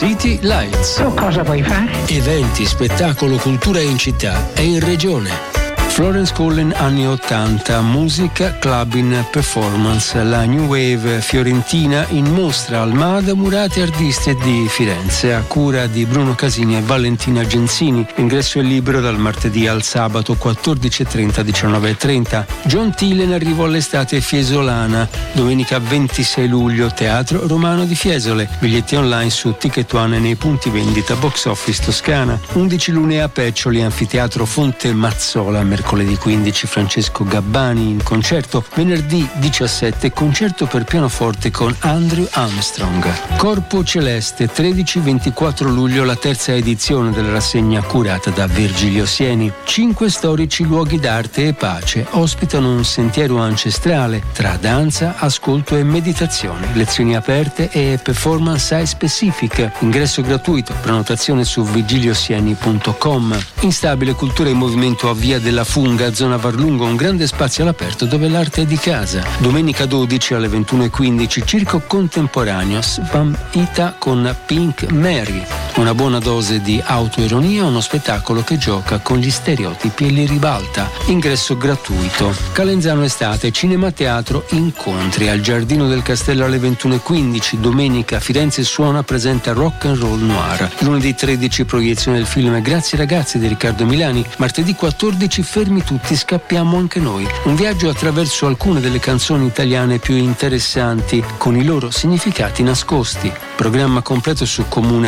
City Lights. Tu cosa vuoi fare? Eventi, spettacolo, cultura in città e in regione. Florence Collin anni 80, musica, clubbing, performance, la New Wave fiorentina in mostra al MAD Murate Artisti di Firenze a cura di Bruno Casini e Valentina Genzini. Ingresso è libero dal martedì al sabato 14.30 19.30. John Thiele in arrivo all'estate fiesolana. Domenica 26 luglio Teatro Romano di Fiesole. Biglietti online su Ticket One e nei punti vendita Box Office Toscana. 11 Lune a Peccioli, Anfiteatro Fonte Mazzola. Mercoledì 15 Francesco Gabbani in concerto. Venerdì 17 concerto per pianoforte con Andrew Armstrong. Corpo Celeste 13-24 luglio la terza edizione della rassegna curata da Virgilio Sieni. 5 storici luoghi d'arte e pace ospitano un sentiero ancestrale tra danza, ascolto e meditazione. Lezioni aperte e performance site specific. Ingresso gratuito. Prenotazione su vigiliosieni.com. Instabile Cultura e Movimento a Via della Funga, zona Varlungo, un grande spazio all'aperto dove l'arte è di casa. Domenica 12 alle 21.15 Circo Contemporaneo Svampita con Pink Mary. Una buona dose di autoironia, uno spettacolo che gioca con gli stereotipi e li ribalta. Ingresso gratuito. Calenzano Estate, Cinema Teatro Incontri al Giardino del Castello alle 21.15. Domenica Firenze Suona presenta Rock and Roll Noir. Lunedì 13 proiezione del film Grazie ragazzi di Riccardo Milani. Martedì 14 Fermi tutti, scappiamo anche noi. Un viaggio attraverso alcune delle canzoni italiane più interessanti con i loro significati nascosti. Programma completo su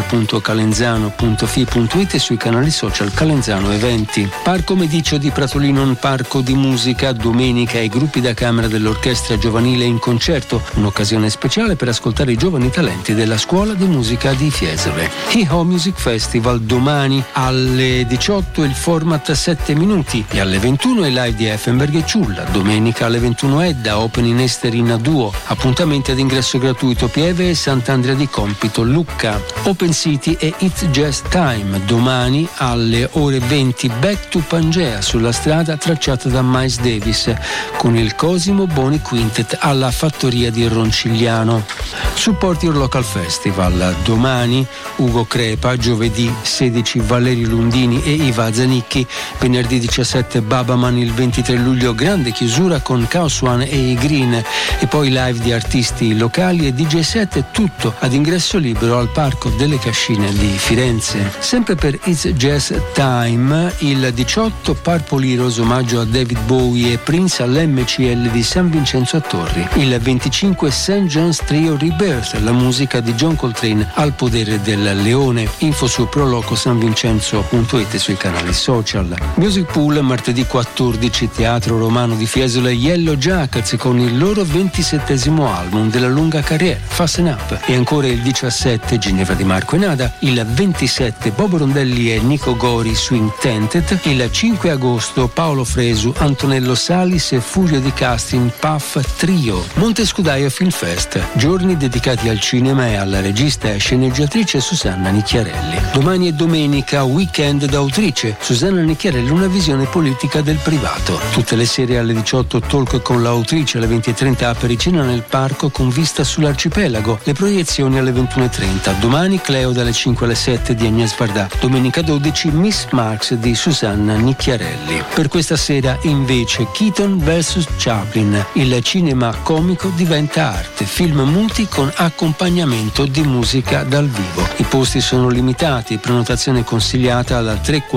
comune.calenzano.fi.it e sui canali social Calenzano Eventi. Parco Medicio di Pratolino, un parco di musica. Domenica i gruppi da camera dell'orchestra giovanile in concerto. Un'occasione speciale per ascoltare i giovani talenti della scuola di musica di Fiesole. Hee-Ho Music Festival domani alle 18 il format 7 minuti e alle 21 il live di Effenberg e Ciulla. Domenica alle 21 Edda, Open in Esterin a duo. Appuntamenti ad ingresso gratuito Pieve e Sant'Andrea di Compito Lucca. Open City e It's Just Time. Domani alle ore 20 Back to Pangea sulla strada tracciata da Miles Davis con il Cosimo Boni Quintet alla Fattoria di Roncigliano. Support Your Local Festival. Domani Ugo Crepa, giovedì 16 Valerio Lundini e Iva Zanicchi, venerdì 17 Babaman, il 23 luglio grande chiusura con Chaos One e i Green e poi live di artisti locali e DJ set, tutto ad ingresso libero al Parco delle Cascine di Firenze. Sempre per It's Jazz Time, il 18 Purple Heroes, omaggio a David Bowie e Prince all'MCL di San Vincenzo a Torri. Il 25 St. John's Trio Rebirth, la musica di John Coltrane al Podere del Leone. Info su prolocosanvincenzo.it e sui canali social. Music Pool martedì 14 Teatro Romano di Fiesole Yellow Jackets con il loro 27esimo album della lunga carriera Fasten Up. E ancora il 17 Ginevra Di Marco e Nada, il 27 Bobo Rondelli e Nico Gori Swing Tented, il 5 agosto Paolo Fresu, Antonello Salis e Furio di Casting Puff Trio. Montescudaio Film Fest, giorni dedicati al cinema e alla regista e sceneggiatrice Susanna Nicchiarelli. Domani e domenica Weekend d'autrice, Susanna Nicchiarelli, una visione politica del privato. Tutte le sere alle 18 talk con l'autrice, alle 20.30 apericena nel parco con vista sull'arcipelago, le proiezioni alle 21.30. Domani Cleo dalle 5 alle 7 di Agnès Varda. Domenica 12 Miss Marx di Susanna Nicchiarelli. Per questa sera invece Keaton vs Chaplin, il cinema comico diventa arte, film muti con accompagnamento di musica dal vivo. I posti sono limitati, prenotazione consigliata alla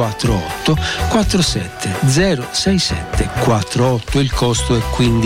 348 47 067 48, il costo è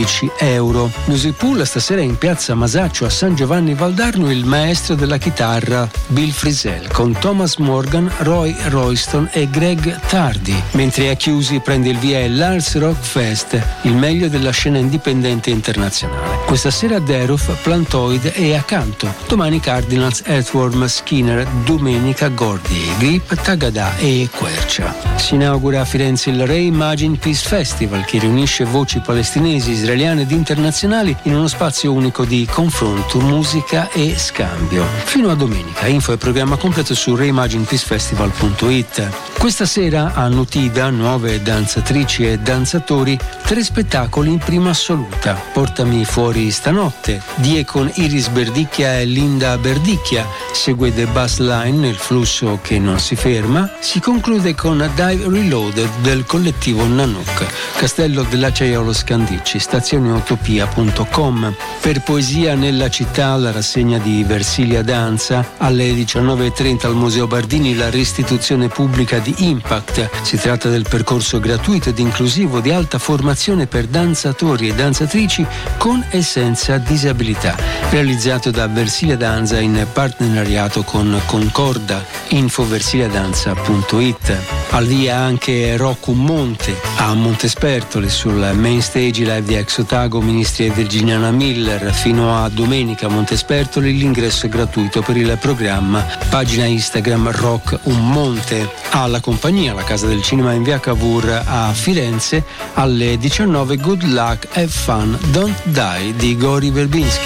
€15. Music Pool stasera in piazza Masaccio a San Giovanni Valdarno, il maestro della chitarra Bill Frisell con Thomas Morgan, Roy Royston e Greg Tardy, mentre a chiusi prende il via il Lars Rock Fest, il meglio della scena indipendente internazionale. Questa sera Deruf, Plantoid e Acanto, domani Cardinals, Earthworm, Skinner, domenica Gordy, Grip, Tagada e Quercia. Si inaugura a Firenze il Reimagine Peace Festival che riunisce voci palestinesi, israeliane ed internazionali in uno spazio unico di confronto, musica e scambio. Fino a domenica, info e programma completo su reimaginepeacefestival.it. Questa sera a Nutida, nuove danzatrici e danzatori, 3 spettacoli in prima assoluta. Portami fuori stanotte, Die con Iris Berdicchia e Linda Berdicchia, Segue The Bus Line, il flusso che non si ferma. Si conclude con Dive Reloaded del collettivo Nanook. Castello dell'Acciaiolo Scandicci, stazioneutopia.com. Per Poesia nella città, la rassegna di Versilia Danza. Alle 19:30 al Museo Bardini la restituzione pubblica di Impact. Si tratta del percorso gratuito ed inclusivo di alta formazione per danzatori e danzatrici con e senza disabilità, realizzato da Versilia Danza in partenariato con Concorda. Info versiliadanza.it. Al via anche Rocco Monte a Montespertole sul main stage live di Ex Otago, Ministri e Virginiana Miller. Fino a domenica a Montespertole l'ingresso è gratuito per il programma. Pagina Instagram Rock Un Monte. Alla compagnia, la Casa del Cinema in via Cavour a Firenze, alle 19 Good Luck, Have Fun, Don't Die di Gori Verbinski.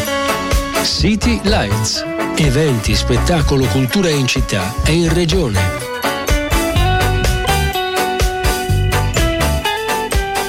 City Lights. Eventi, spettacolo, cultura in città e in regione.